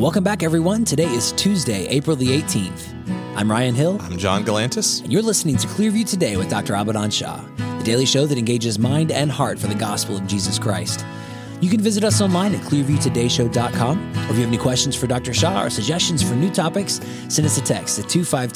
Welcome back, everyone. Today is Tuesday, April the 18th. I'm Ryan Hill. I'm John Galantis. And you're listening to Clearview Today with Dr. Abadan Shah, the daily show that engages mind and heart for the gospel of Jesus Christ. You can visit us online at clearviewtodayshow.com, or if you have any questions for Dr. Shah or suggestions for new topics, send us a text at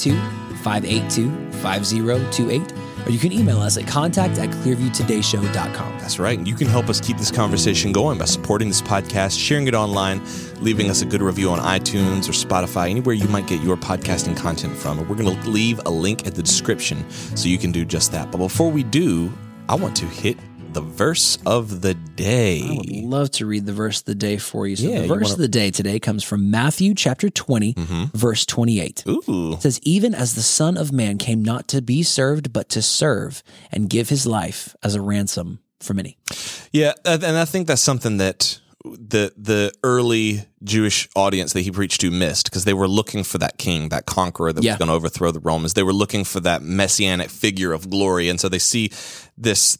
252-582-5028, or you can email us at contact@clearviewtodayshow.com. That's right. And you can help us keep this conversation going by supporting this podcast, sharing it online, leaving us a good review on iTunes or Spotify, anywhere you might get your podcasting content from. And we're going to leave a link at the description so you can do just that. But before we do, I want to hit the verse of the day. I would love to read the verse of the day for you. So Yeah, the verse of the day today comes from Matthew chapter 20, verse 28. Ooh. It says, "Even as the Son of Man came not to be served, but to serve and give his life as a ransom for many." Yeah, and I think that's something that the early Jewish audience that he preached to missed, because they were looking for that king, that conqueror that was going to overthrow the Romans. They were looking for that messianic figure of glory, and so they see this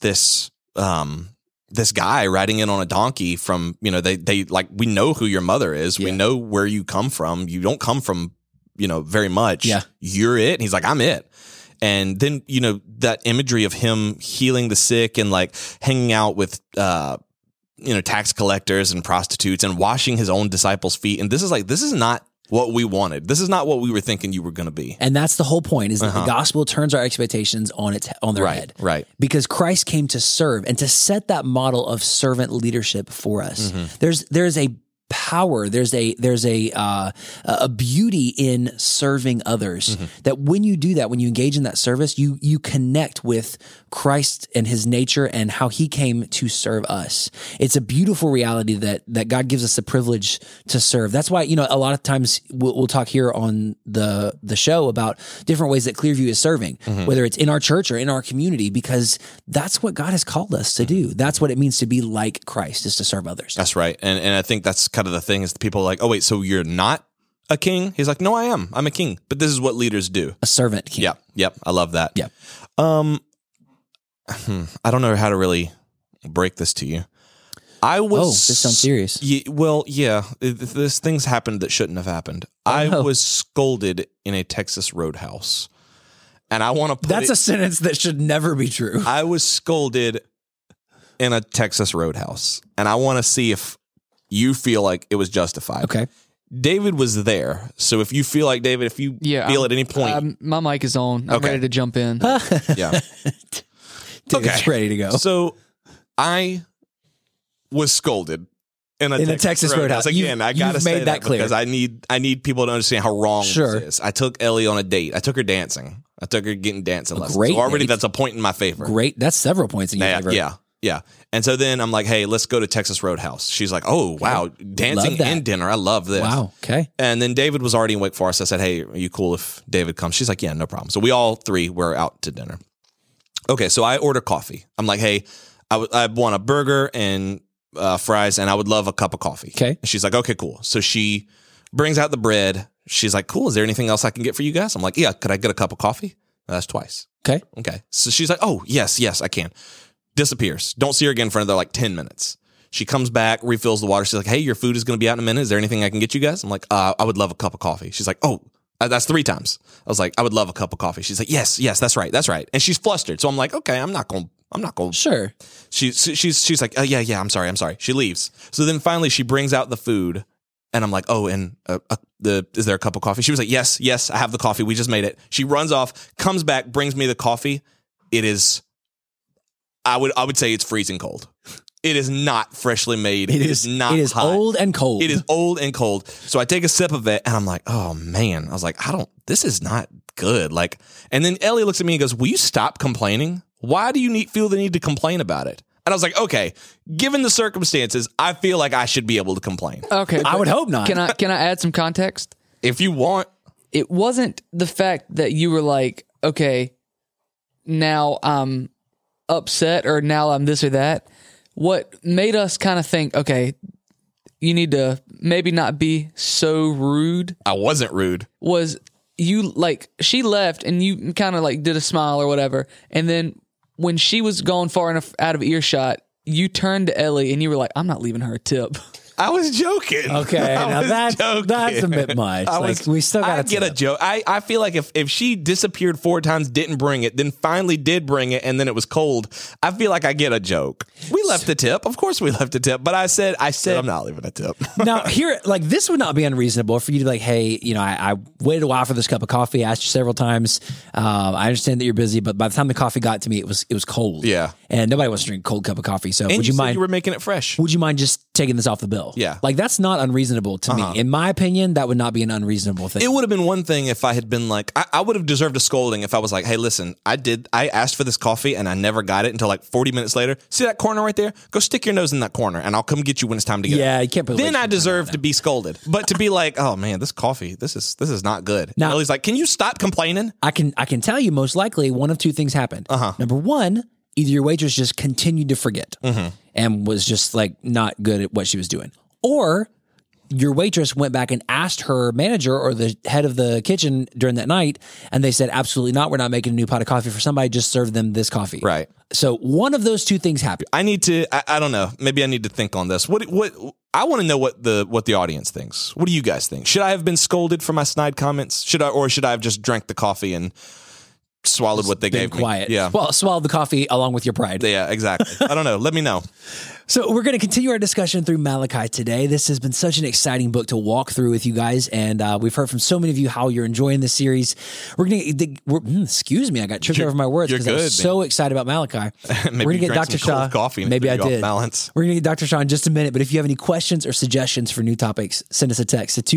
guy riding in on a donkey from, they like, we know who your mother is. We know where you come from. You don't come from, very much. Yeah. You're it. And he's like, I'm it. And then, that imagery of him healing the sick and like hanging out with, tax collectors and prostitutes and washing his own disciples' feet. And this is not what we wanted. This is not what we were thinking you were going to be. And that's the whole point, is that the gospel turns our expectations on their head. Right. Because Christ came to serve and to set that model of servant leadership for us. There's a power, there's a beauty in serving others, that when you do that, when you engage in that service, you connect with Christ and his nature and how he came to serve us. It's a beautiful reality that God gives us the privilege to serve. That's why, a lot of times we'll talk here on the show about different ways that Clearview is serving, whether it's in our church or in our community, because that's what God has called us to do. That's what it means to be like Christ, is to serve others. That's right. And I think that's kind of the thing, is the people are like, oh wait, so you're not a king? He's like, no, I am. I'm a king. But this is what leaders do. A servant king. Yep. I love that. Yep. I don't know how to really break this to you. This sounds serious. This things happened that shouldn't have happened. I was scolded in a Texas roadhouse. And I want to put That's a sentence that should never be true. I was scolded in a Texas roadhouse. And I want to see if you feel like it was justified. Okay. David was there. So if you feel like, David, if you feel at any point. My mic is on. I'm ready to jump in. Yeah. David's ready to go. So I was scolded in a Texas roadhouse. Again, I got to say that clear, because I need people to understand how wrong this is. I took Ellie on a date. I took her dancing. I took her getting dancing lessons. Great so already date. that's a point in my favor. Great. That's several points in your favor. Yeah. And so then I'm like, hey, let's go to Texas Roadhouse. She's like, oh, wow, dancing and dinner. I love this. Wow. Okay. And then David was already in Wake Forest. I said, hey, are you cool if David comes? She's like, yeah, no problem. So we all three were out to dinner. Okay, so I order coffee. I'm like, hey, I want a burger and fries, and I would love a cup of coffee. Okay. And she's like, okay, cool. So she brings out the bread. She's like, cool, is there anything else I can get for you guys? I'm like, yeah, could I get a cup of coffee? That's twice. Okay. So she's like, oh, yes, I can. Disappears. Don't see her again for another 10 minutes. She comes back, refills the water. She's like, hey, your food is going to be out in a minute. Is there anything I can get you guys? I'm like, I would love a cup of coffee. She's like, oh, that's 3 times. I was like, I would love a cup of coffee. She's like, yes, that's right. And she's flustered. So I'm like, okay, I'm not going. Sure. She's like, yeah, I'm sorry. She leaves. So then finally she brings out the food, and I'm like, oh, and is there a cup of coffee? She was like, yes, I have the coffee. We just made it. She runs off, comes back, brings me the coffee. It is, I would say it's freezing cold. It is not freshly made. It is not hot. It is old and cold. It is old and cold. So I take a sip of it, and I'm like, oh man. I was like, this is not good. Like, and then Ellie looks at me and goes, will you stop complaining? Why do you feel the need to complain about it? And I was like, okay, given the circumstances, I feel like I should be able to complain. Okay. I would hope not. Can I add some context? If you want. It wasn't the fact that you were like, okay, now I'm upset, or now I'm this or that. What made us kind of think, okay, you need to maybe not be so rude. I wasn't rude. Was you like, she left and you kind of like did a smile or whatever. And then when she was gone far enough out of earshot, you turned to Ellie and you were like, I'm not leaving her a tip. I was joking. Okay, now that's a bit much. We still got to get a joke. I feel like if she disappeared 4 times, didn't bring it, then finally did bring it, and then it was cold, I feel like I get a joke. We left a tip. Of course we left a tip. But I said I'm not leaving a tip. Now, here, like, this would not be unreasonable for you to be like, hey, I waited a while for this cup of coffee. I asked you several times. I understand that you're busy, but by the time the coffee got to me, it was cold. Yeah. And nobody wants to drink a cold cup of coffee. So And would you mind? You were making it fresh. Would you mind just taking this off the bill? Yeah. Like, that's not unreasonable to me. In my opinion, that would not be an unreasonable thing. It would have been one thing if I had been like, I would have deserved a scolding if I was like, hey, listen, I asked for this coffee and I never got it until like 40 minutes later. See that corner right there? Go stick your nose in that corner and I'll come get you when it's time to get it. Yeah, you can't put Then I deserve to be scolded. But to be like, oh man, this coffee, this is not good. Now, Ellie's like, can you stop complaining? I can tell you most likely one of two things happened. Number one, either your waitress just continued to forget and was just like not good at what she was doing, or your waitress went back and asked her manager or the head of the kitchen during that night, and they said, absolutely not. We're not making a new pot of coffee for somebody. Just serve them this coffee. Right. So one of those two things happened. I need to, I don't know. Maybe I need to think on this. What I want to know what the audience thinks. What do you guys think? Should I have been scolded for my snide comments? Should I have just drank the coffee and swallowed what they gave me? Quiet. Yeah. Well, swallowed the coffee along with your pride. Yeah, exactly. I don't know. Let me know. So we're going to continue our discussion through Malachi today. This has been such an exciting book to walk through with you guys, and we've heard from so many of you how you're enjoying this series. Excuse me, I got tripped over my words because I was so excited about Malachi. Maybe we're going to get Dr. Shaw. Coffee Maybe I did. Balance. We're going to get Dr. Shaw in just a minute, but if you have any questions or suggestions for new topics, send us a text to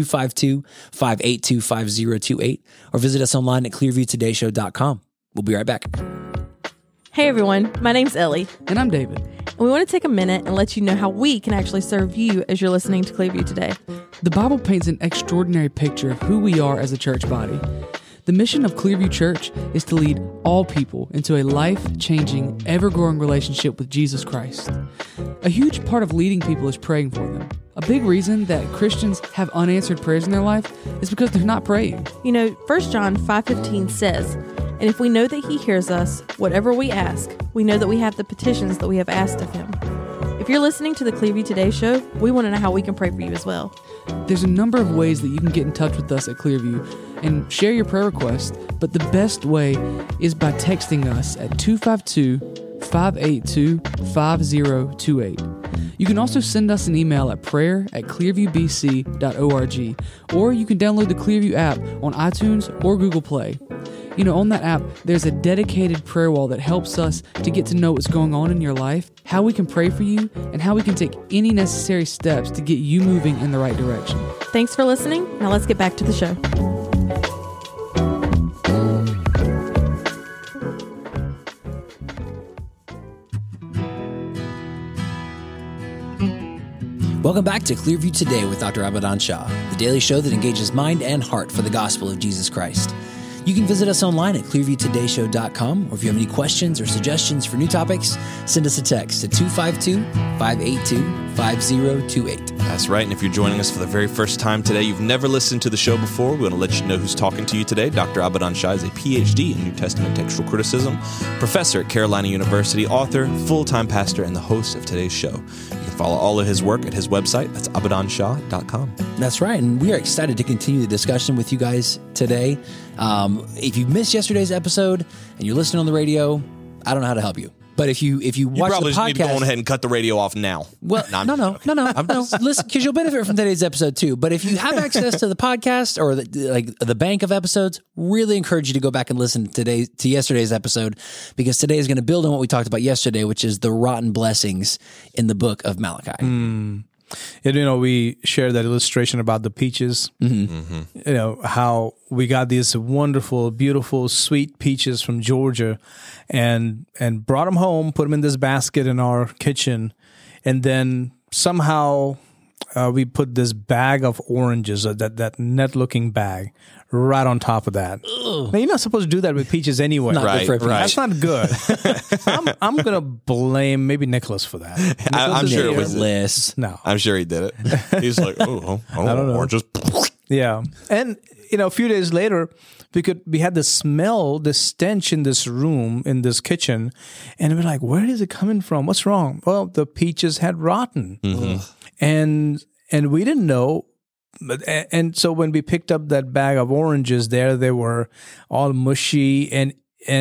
252-582-5028 or visit us online at clearviewtodayshow.com. We'll be right back. Hey everyone, my name's Ellie. And I'm David. And we want to take a minute and let you know how we can actually serve you as you're listening to Clearview Today. The Bible paints an extraordinary picture of who we are as a church body. The mission of Clearview Church is to lead all people into a life-changing, ever-growing relationship with Jesus Christ. A huge part of leading people is praying for them. A big reason that Christians have unanswered prayers in their life is because they're not praying. 1 John 5:15 says, "And if we know that he hears us, whatever we ask, we know that we have the petitions that we have asked of him." If you're listening to the Clearview Today show, we want to know how we can pray for you as well. There's a number of ways that you can get in touch with us at Clearview and share your prayer requests, but the best way is by texting us at 252-582-5028. You can also send us an email at prayer@clearviewbc.org, or you can download the Clearview app on iTunes or Google Play. On that app, there's a dedicated prayer wall that helps us to get to know what's going on in your life, how we can pray for you, and how we can take any necessary steps to get you moving in the right direction. Thanks for listening. Now let's get back to the show. Welcome back to Clearview Today with Dr. Abadan Shah, the daily show that engages mind and heart for the gospel of Jesus Christ. You can visit us online at clearviewtodayshow.com, or if you have any questions or suggestions for new topics, send us a text to 252-582-5028. That's right. And if you're joining us for the very first time today, you've never listened to the show before, we want to let you know who's talking to you today. Dr. Abadan Shah is a PhD in New Testament textual criticism, professor at Carolina University, author, full-time pastor, and the host of today's show. You can follow all of his work at his website. That's abadanshaw.com. That's right. And we are excited to continue the discussion with you guys today. If you missed yesterday's episode and you're listening on the radio, I don't know how to help you. But if you watch probably the just need to go podcast, on ahead and cut the radio off now. well, no. Listen, because you'll benefit from today's episode too. But if you have access to the podcast or the bank of episodes, really encourage you to go back and listen to yesterday's episode, because today is going to build on what we talked about yesterday, which is the rotten blessings in the book of Malachi. And, we shared that illustration about the peaches. How we got these wonderful, beautiful, sweet peaches from Georgia, and brought them home, put them in this basket in our kitchen, and then somehow we put this bag of oranges, that net-looking bag, right on top of that. Now, you're not supposed to do that with peaches anyway. Not good for a peach. That's not good. I'm going to blame maybe Nicholas for that. I'm sure it was Nicholas. No. I'm sure he did it. He's like, I don't know. Or just Yeah. And, a few days later, we had the smell, the stench in this room, in this kitchen. And we're like, where is it coming from? What's wrong? Well, the peaches had rotten. And and we didn't know. And so when we picked up that bag of oranges, they were all mushy and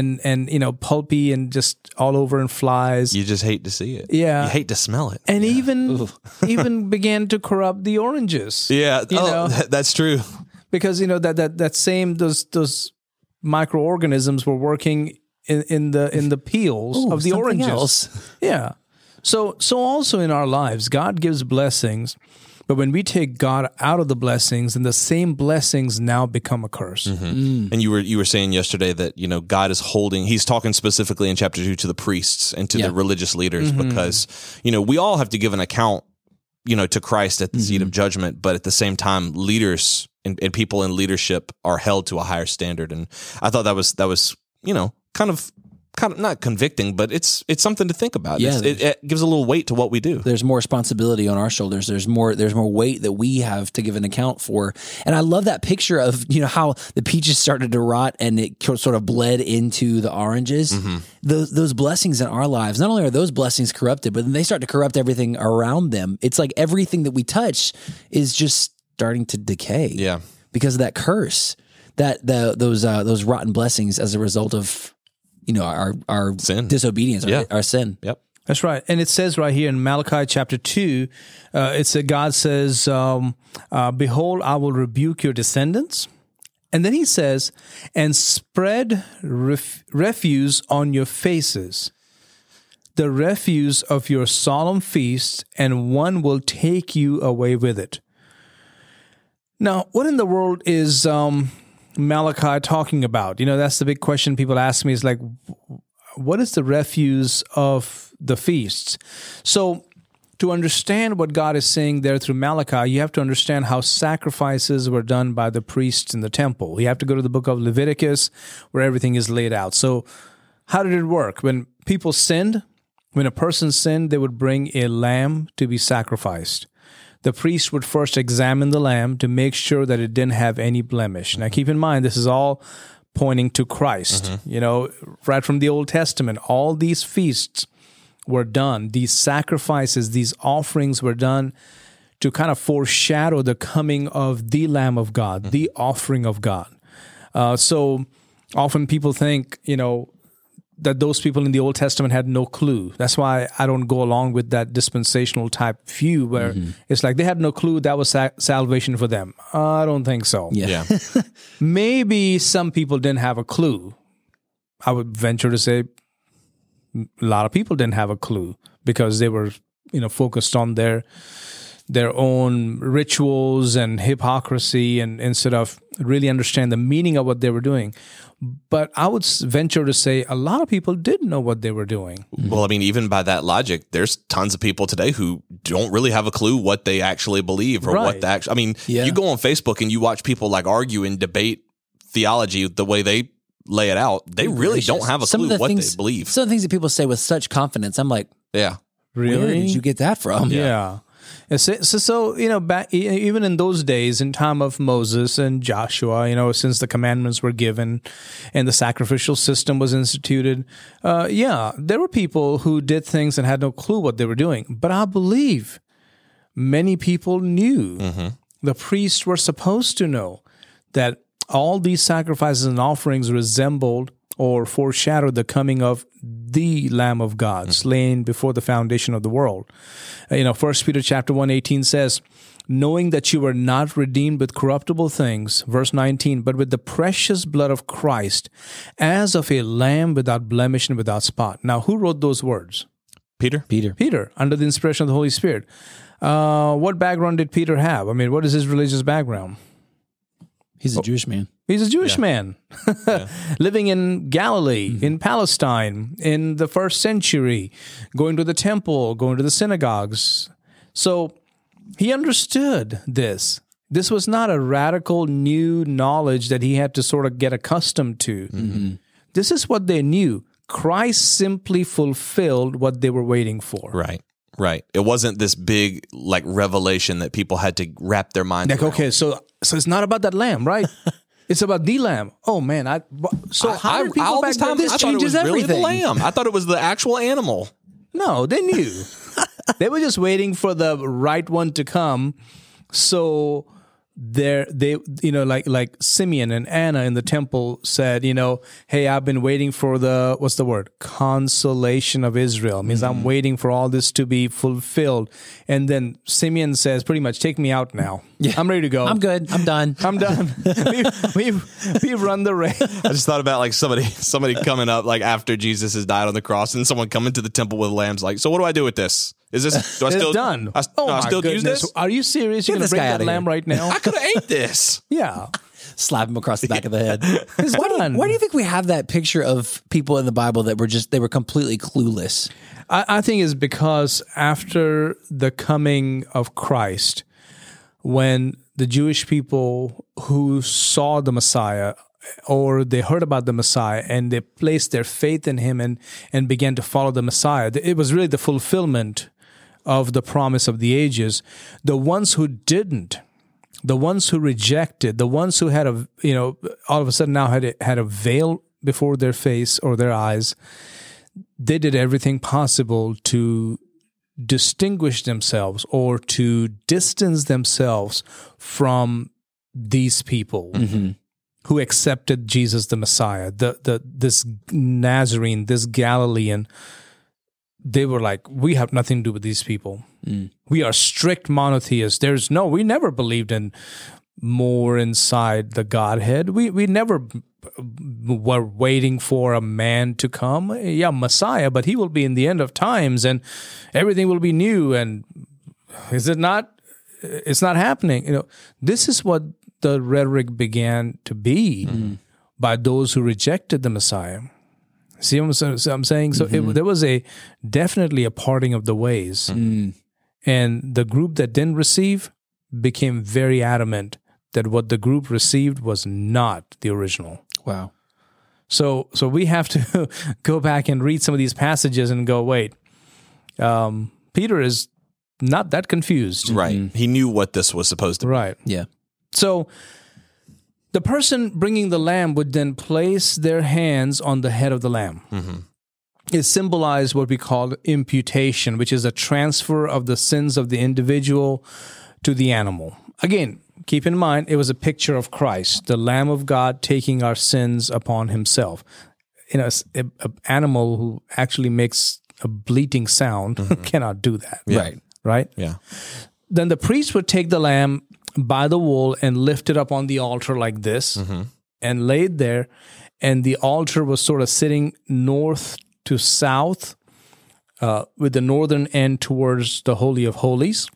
pulpy and just all over in flies. You just hate to see it. Yeah. You hate to smell it. And even began to corrupt the oranges. Yeah. That's true. Because that same those microorganisms were working in the peels of the oranges. Else. Yeah. So also in our lives, God gives blessings, but when we take God out of the blessings, then the same blessings now become a curse. And you were saying yesterday that God is he's talking specifically in chapter 2 to the priests and to the religious leaders, because we all have to give an account to Christ at the seat of judgment, but at the same time, leaders and people in leadership are held to a higher standard. And I thought that was kind of not convicting, but it's something to think about. Yeah, it gives a little weight to what we do. There's more responsibility on our shoulders. There's more weight that we have to give an account for. And I love that picture of how the peaches started to rot and it sort of bled into the oranges. Those blessings in our lives, not only are those blessings corrupted, but then they start to corrupt everything around them. It's like everything that we touch is just starting to decay. Yeah, because of that curse, those rotten blessings as a result of our sin, disobedience, our sin. Yep. That's right. And it says right here in Malachi chapter 2, God says, behold, I will rebuke your descendants. And then he says, and spread refuse on your faces, the refuse of your solemn feasts, and one will take you away with it. Now, what in the world is Malachi talking about? That's the big question people ask me, is like, what is the refuse of the feasts? So to understand what God is saying there through Malachi, you have to understand how sacrifices were done by the priests in the temple. You have to go to the book of Leviticus where everything is laid out. So how did it work? When people sinned, when a person sinned, they would bring a lamb to be sacrificed. The priest would first examine the lamb to make sure that it didn't have any blemish. Now, keep in mind, this is all pointing to Christ. Right from the Old Testament, all these feasts were done. These sacrifices, these offerings were done to kind of foreshadow the coming of the Lamb of God, the offering of God. So often people think, that those people in the Old Testament had no clue. That's why I don't go along with that dispensational type view where it's like they had no clue that was salvation for them. I don't think so. Yeah. Maybe some people didn't have a clue. I would venture to say a lot of people didn't have a clue because they were, focused on their own rituals and hypocrisy, and instead of really understand the meaning of what they were doing. But I would venture to say a lot of people did know what they were doing. Well, I mean, even by that logic, there's tons of people today who don't really have a clue what they actually believe or what the actual. I mean, you go on Facebook and you watch people like argue and debate theology the way they lay it out. They really don't have a clue what they believe. Some of the things that people say with such confidence, I'm like, yeah, really? Where did you get that from? Yeah. So back even in those days, in time of Moses and Joshua, since the commandments were given and the sacrificial system was instituted, there were people who did things and had no clue what they were doing. But I believe many people knew. The priests were supposed to know that all these sacrifices and offerings resembled or foreshadowed the coming of the Lamb of God, slain before the foundation of the world. 1 Peter chapter 1:18 says, knowing that you were not redeemed with corruptible things, verse 19, but with the precious blood of Christ, as of a lamb without blemish and without spot. Now, who wrote those words? Peter, under the inspiration of the Holy Spirit. What background did Peter have? I mean, what is his religious background? He's a Jewish man. He's a Jewish man living in Galilee, in Palestine, in the first century, going to the temple, going to the synagogues. So he understood this. This was not a radical new knowledge that he had to sort of get accustomed to. This is what they knew. Christ simply fulfilled what they were waiting for. Right. It wasn't this big revelation that people had to wrap their minds around. Okay, so it's not about that lamb, right? It's about the lamb. Oh man! How did people back then? This changes everything. Really the lamb. I thought it was the actual animal. No, they knew. They were just waiting for the right one to come. So they like Simeon and Anna in the temple said, hey, I've been waiting for the, what's the word? Consolation of Israel. It means I'm waiting for all this to be fulfilled. And then Simeon says, pretty much, take me out now. Yeah. I'm ready to go. I'm good. I'm done. I'm done. We've run the race. I just thought about like somebody coming up like after Jesus has died on the cross, and someone coming to the temple with lambs. Like, so what do I do with this? Is this? Do I still done? I still use Goodness. this? Are you serious? You're Get gonna this bring guy that outta lamb here. right now? I could have ate this. Yeah. Slap him across the back of the head. It's done. Why do you think we have that picture of people in the Bible that they were completely clueless? I think it's because after the coming of Christ, when the Jewish people who saw the Messiah or they heard about the Messiah and they placed their faith in him and began to follow the Messiah, it was really the fulfillment of the promise of the ages. The ones who didn't, the ones who rejected, the ones who had all of a sudden now had a veil before their face or their eyes, they did everything possible to distinguish themselves or to distance themselves from these people who accepted Jesus the Messiah, this Nazarene, this Galilean. They were like, we have nothing to do with these people. We are strict monotheists. We never believed in more inside the Godhead. We never were waiting for a man to come. Yeah, Messiah, but he will be in the end of times and everything will be new. And is it not? It's not happening. This is what the rhetoric began to be by those who rejected the Messiah. See what I'm saying? So there was definitely a parting of the ways. And the group that didn't receive became very adamant that what the group received was not the original. Wow. So we have to go back and read some of these passages and go, wait, Peter is not that confused. Right. He knew what this was supposed to be. Right. Yeah. So the person bringing the lamb would then place their hands on the head of the lamb. It symbolized what we call imputation, which is a transfer of the sins of the individual to the animal. Again, keep in mind, it was a picture of Christ, the Lamb of God taking our sins upon himself. An animal who actually makes a bleating sound cannot do that. Yeah. Right? Yeah. Then the priest would take the lamb by the wool and lift it up on the altar like this and lay it there. And the altar was sort of sitting north to south with the northern end towards the Holy of Holies.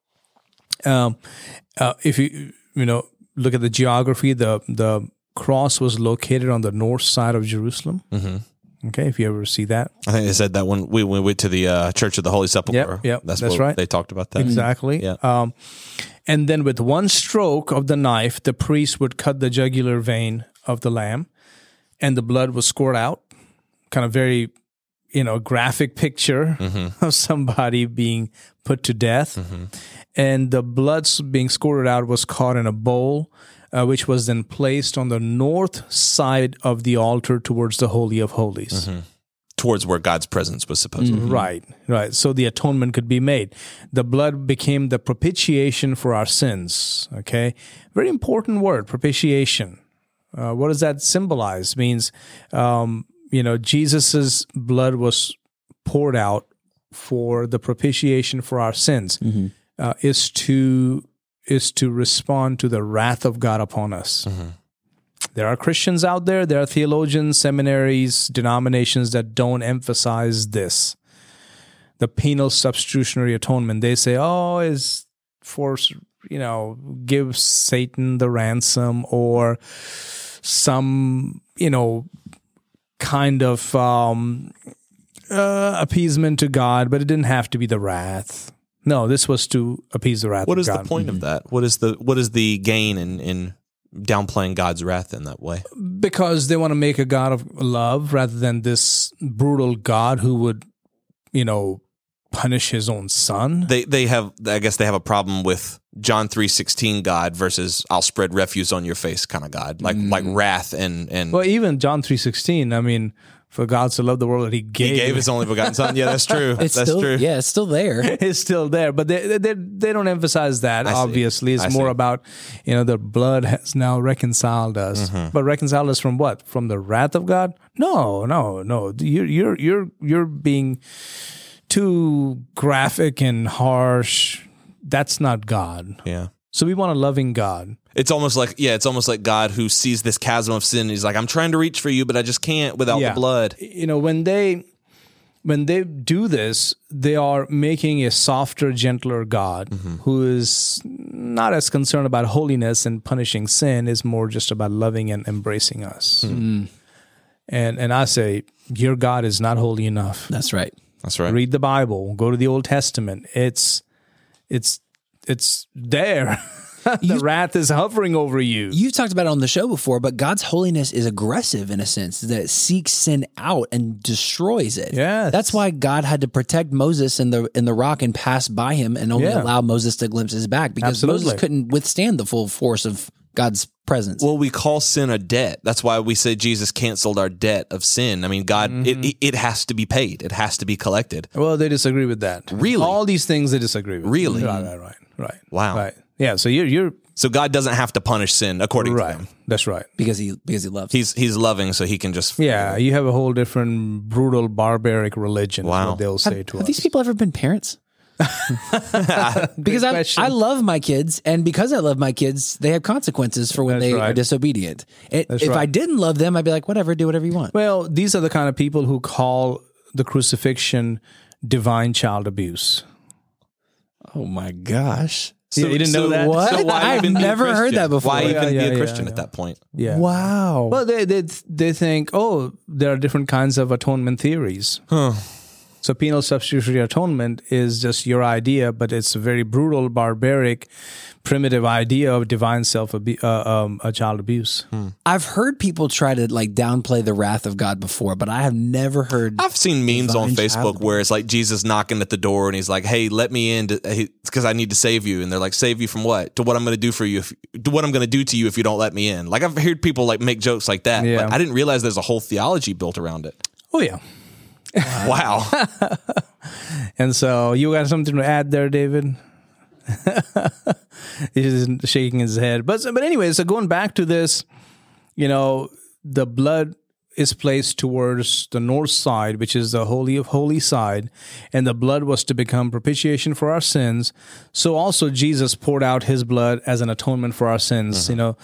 If you look at the geography, the cross was located on the north side of Jerusalem. Okay, if you ever see that. I think they said that when we went to the Church of the Holy Sepulchre. Yep, that's right. They talked about that. Exactly. Yeah. And then with one stroke of the knife, the priest would cut the jugular vein of the lamb, and the blood was squirt out. Kind of very, graphic picture of somebody being put to death. And the blood being squirted out was caught in a bowl, which was then placed on the north side of the altar towards the Holy of Holies. Towards where God's presence was supposed to be. Right. So the atonement could be made. The blood became the propitiation for our sins. Okay. Very important word, propitiation. What does that symbolize? It means, Jesus's blood was poured out for the propitiation for our sins. Is to respond to the wrath of God upon us. There are Christians out there, there are theologians, seminaries, denominations that don't emphasize this. The penal substitutionary atonement. They say, is for, give Satan the ransom or some, kind of appeasement to God, but it didn't have to be the wrath. No, this was to appease the wrath of God. What is the point of that? What is the gain in downplaying God's wrath in that way? Because they want to make a God of love rather than this brutal God who would, punish his own son. They have a problem with John 3:16 God versus I'll spread refuse on your face kind of God, like wrath and Well, even John 3:16. I mean, For God so loved the world that He He gave. gave his only begotten son. Yeah, that's true. It's That's still, true. yeah, it's still there. It's still there, but they don't emphasize that. I see. Obviously, it's I more see. about the blood has now reconciled us. But reconciled us from what? From the wrath of God? No. You're being too graphic and harsh. That's not God. Yeah. So we want a loving God. It's almost like God who sees this chasm of sin. And he's like, I'm trying to reach for you, but I just can't without the blood. When they do this, they are making a softer, gentler God who is not as concerned about holiness and punishing sin, is more just about loving and embracing us. And I say, your God is not holy enough. That's right. That's right. Read the Bible. Go to the Old Testament. It's there. The wrath is hovering over you. You've talked about it on the show before, but God's holiness is aggressive in a sense that it seeks sin out and destroys it. Yes. That's why God had to protect Moses in the rock and pass by him and only allow Moses to glimpse his back because Moses Absolutely. couldn't withstand the full force of God's presence. Well, we call sin a debt. That's why we say Jesus canceled our debt of sin. I mean, God, it has to be paid. It has to be collected. Well, they disagree with that. Really? All these things they disagree with. Really? Right. Wow. Right. Yeah, so you're So God doesn't have to punish sin according to right. them. That's right. because he loves. He's loving, so he can just Yeah, you have a whole different brutal, barbaric religion. Is Wow. what they'll say to Have us. these people ever been parents? Because question. I love my kids, and because I love my kids, they have consequences for when That's they right. are disobedient. If right. I didn't love them, I'd be like, whatever, do whatever you want. Well, these are the kind of people who call the crucifixion divine child abuse. Oh my gosh. You didn't know that? What? So why I've even be a never heard Christian? that before. Why even be Yeah, a yeah, Christian yeah. at that point? Yeah. Wow. Well, they think, oh, there are different kinds of atonement theories. So penal substitutionary atonement is just your idea, but it's a very brutal, barbaric, primitive idea of divine child abuse. I've heard people try to like downplay the wrath of God before, but I have never heard. I've seen memes on Divine Facebook child. where it's like Jesus knocking at the door and he's like, "Hey, let me in because I need to save you." And they're like, "Save you from what? To what I'm going to do for you? To what I'm going to do to you if you don't let me in?" Like I've heard people like make jokes like that. Yeah. But I didn't realize there's a whole theology built around it. Oh, yeah. Wow. And so you got something to add there, David? He's just shaking his head. But anyway, so going back to this, the blood is placed towards the north side, which is the Holy of Holies side, and the blood was to become propitiation for our sins. So also Jesus poured out his blood as an atonement for our sins.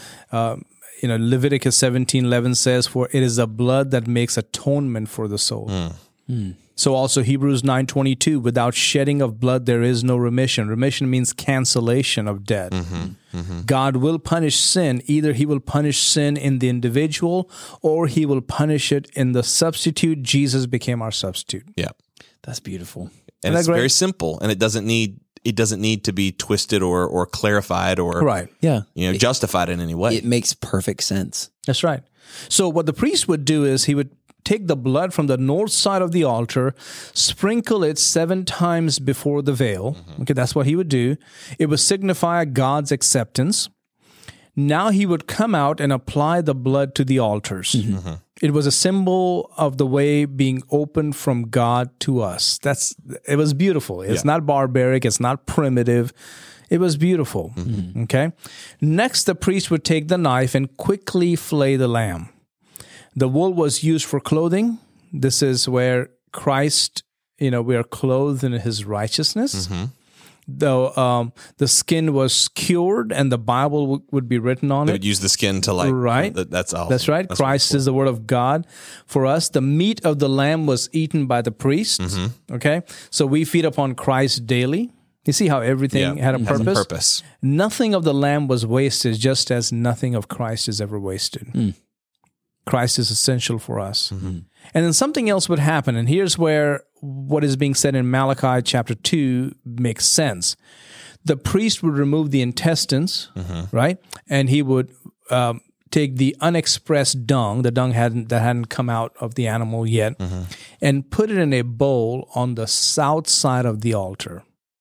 Leviticus 17:11 says, "For it is the blood that makes atonement for the soul." So also Hebrews 9:22, "Without shedding of blood there is no remission." Remission means cancellation of debt. God will punish sin. Either he will punish sin in the individual or he will punish it in the substitute. Jesus became our substitute. Yeah. That's beautiful. And that it's great? very simple, and it doesn't need to be twisted or clarified or Right. Yeah. justified in any way. It makes perfect sense. That's right. So what the priest would do is he would take the blood from the north side of the altar, sprinkle it 7 times before the veil. Okay, that's what he would do. It would signify God's acceptance. Now he would come out and apply the blood to the altars. It was a symbol of the way being opened from God to us. It was beautiful. It's not barbaric. It's not primitive. It was beautiful. Okay. Next, the priest would take the knife and quickly flay the lamb. The wool was used for clothing. This is where Christ, we are clothed in his righteousness. Though the skin was cured and the Bible would be written on They it. would use the skin to like. Right. That's awesome. That's right. That's Christ is the word of God for us. The meat of the lamb was eaten by the priest. Okay. So we feed upon Christ daily. You see how everything had a has purpose? a purpose. Nothing of the lamb was wasted, just as nothing of Christ is ever wasted. Christ is essential for us. And then something else would happen. And here's where what is being said in Malachi chapter 2 makes sense. The priest would remove the intestines, right? And he would take the unexpressed dung, the dung that hadn't come out of the animal yet, and put it in a bowl on the south side of the altar.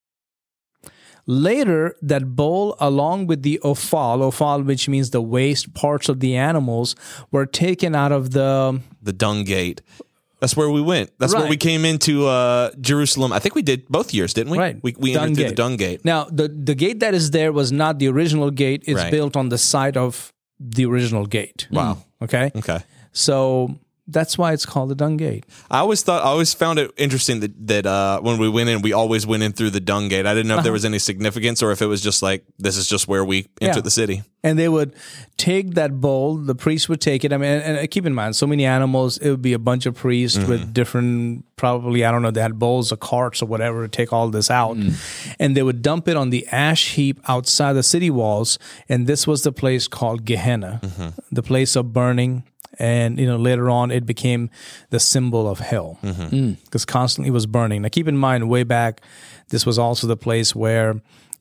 Later, that bowl, along with the offal, which means the waste parts of the animals, were taken out of the The dung gate. That's where we went. That's where Right. we came into Jerusalem. I think we did both years, didn't we? Right. We Dung entered through the Gate. Dung Gate. Now, the gate that is there was not the original gate. It's Right. built on the site of the original gate. Wow. Okay? Okay. So that's why it's called the Dung Gate. I always found it interesting that when we went in, we always went in through the Dung Gate. I didn't know if there was any significance or if it was just like, this is just where we entered Yeah. the city. And they would take that bowl, the priest would take it. I mean, and keep in mind, so many animals, it would be a bunch of priests with different, probably, I don't know, they had bowls or carts or whatever to take all this out. And they would dump it on the ash heap outside the city walls. And this was the place called Gehenna, the place of burning. And, later on, it became the symbol of hell because constantly it was burning. Now, keep in mind, way back, this was also the place where,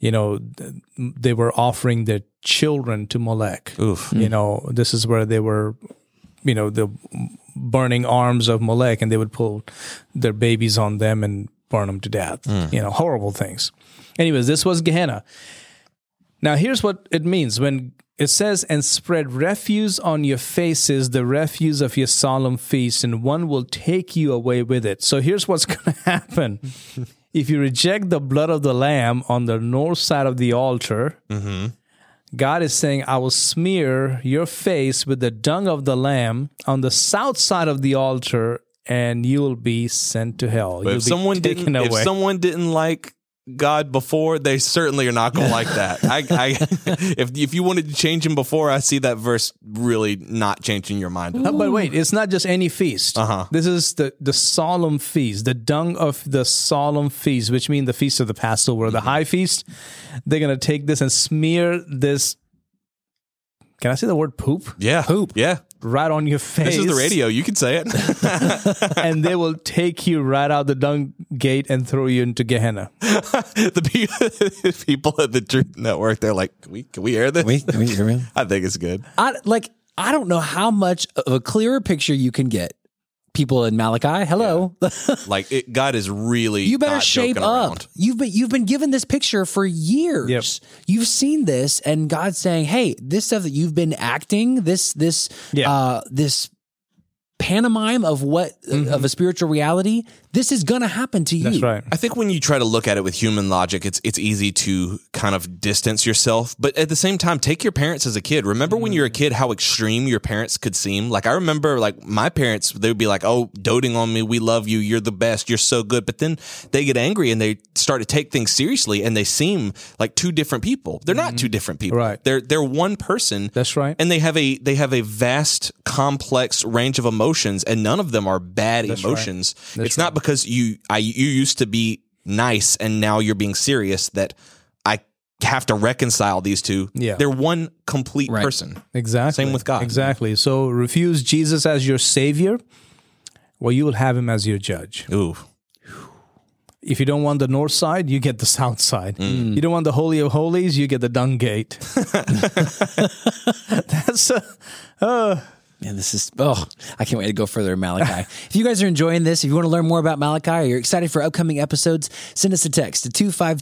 they were offering their children to Molech. Oof. This is where they were, the burning arms of Molech, and they would pull their babies on them and burn them to death. Horrible things. Anyways, this was Gehenna. Now, here's what it means when it says, and spread refuse on your faces, the refuse of your solemn feast, and one will take you away with it. So here's what's going to happen. If you reject the blood of the lamb on the north side of the altar, God is saying, I will smear your face with the dung of the lamb on the south side of the altar, and you will be sent to hell. But You'll if someone be taken away. if someone didn't like God before, they certainly are not going to like that. If you wanted to change him before, I see that verse really not changing your mind. But wait, it's not just any feast. This is the solemn feast, the dung of the solemn feast, which means the feast of the Passover, the high feast. They're going to take this and smear this. Can I say the word poop? Yeah, poop. Yeah, right on your face. This is the radio. You can say it. And they will take you right out the dung gate and throw you into Gehenna. The people at the Truth Network, they're like, can we air this? Can we hear me? I think it's good. I don't know how much of a clearer picture you can get. People in Malachi, hello. God is really. You better not shape joking up. around. You've been given this picture for years. Yep. You've seen this, and God's saying, "Hey, this stuff that you've been acting, this pantomime of of a spiritual reality, this is gonna happen to you." That's right. I think when you try to look at it with human logic, it's easy to kind of distance yourself. But at the same time, take your parents as a kid. Remember when you're a kid, how extreme your parents could seem? Like I remember my parents, they would be like, oh, doting on me. We love you. You're the best. You're so good. But then they get angry and they start to take things seriously and they seem like two different people. They're not two different people. Right. They're one person. That's right. And they have a vast, complex range of emotions, and none of them are bad emotions. Right. It's not because you used to be nice and now you're being serious that I have to reconcile these two. Yeah. They're one complete person. Exactly. Same with God. Exactly. So refuse Jesus as your savior, well, you will have him as your judge. Ooh. If you don't want the north side, you get the south side. You don't want the Holy of Holies, you get the dung gate. That's Man, this is, I can't wait to go further in Malachi. If you guys are enjoying this, if you want to learn more about Malachi or you're excited for upcoming episodes, send us a text to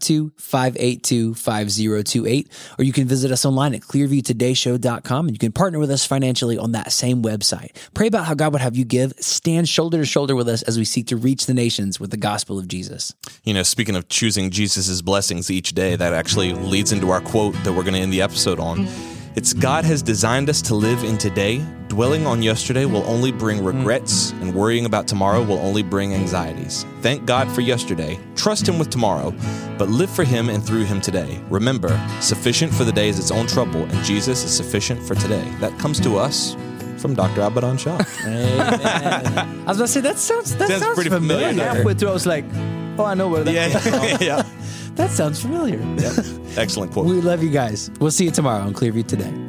252-582-5028, or you can visit us online at clearviewtodayshow.com, and you can partner with us financially on that same website. Pray about how God would have you give. Stand shoulder to shoulder with us as we seek to reach the nations with the gospel of Jesus. Speaking of choosing Jesus's blessings each day, that actually leads into our quote that we're going to end the episode on. It's God has designed us to live in today. Dwelling on yesterday will only bring regrets, and worrying about tomorrow will only bring anxieties. Thank God for yesterday. Trust Him with tomorrow, but live for Him and through Him today. Remember, sufficient for the day is its own trouble, and Jesus is sufficient for today. That comes to us from Dr. Abaddon Shah. Amen. I was about to say, that sounds pretty familiar. halfway through, I was like, oh, I know where that Yeah. That sounds familiar. Excellent quote. We love you guys. We'll see you tomorrow on Clearview Today.